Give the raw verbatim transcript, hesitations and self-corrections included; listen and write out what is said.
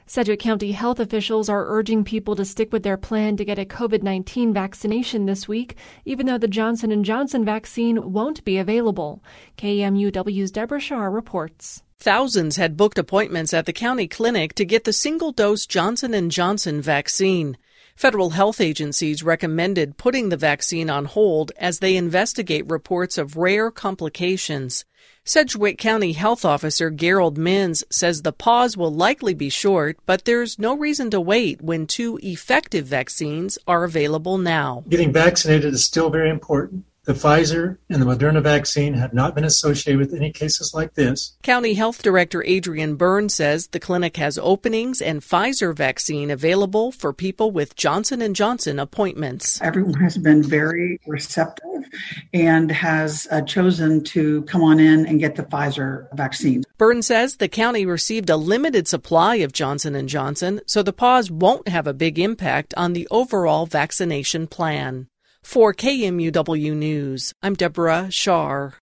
Sedgwick County health officials are urging people to stick with their plan to get a covid nineteen vaccination this week, even though the Johnson and Johnson vaccine won't be available. K M U W's Deborah Shar reports. Thousands had booked appointments at the county clinic to get the single-dose Johnson and Johnson vaccine. Federal health agencies recommended putting the vaccine on hold as they investigate reports of rare complications. Sedgwick County Health Officer Gerald Minns says the pause will likely be short, but there's no reason to wait when two effective vaccines are available now. Getting vaccinated is still very important. The Pfizer and the Moderna vaccine have not been associated with any cases like this. County Health Director Adrian Byrne says the clinic has openings and Pfizer vaccine available for people with Johnson and Johnson appointments. Everyone has been very receptive and has uh, chosen to come on in and get the Pfizer vaccine. Byrne says the county received a limited supply of Johnson and Johnson, so the pause won't have a big impact on the overall vaccination plan. For K M U W News, I'm Deborah Shar.